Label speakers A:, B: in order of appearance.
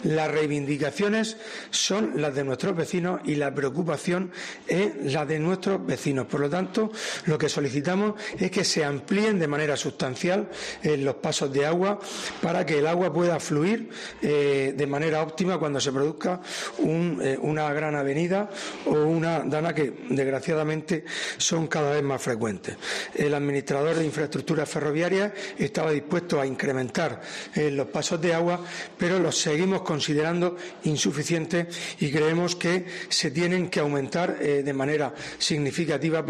A: Las reivindicaciones son las de nuestros vecinos y la preocupación es la de nuestros vecinos. Por lo tanto, lo que solicitamos es que se amplíen de manera sustancial los pasos de agua para que el agua pueda fluir de manera óptima cuando se produzca una gran avenida o una dana que desgraciadamente son cada vez más frecuentes. El administrador de infraestructuras ferroviarias estaba dispuesto a incrementar los pasos de agua, pero los seguimos considerando insuficientes y creemos que se tienen que aumentar de manera significativa.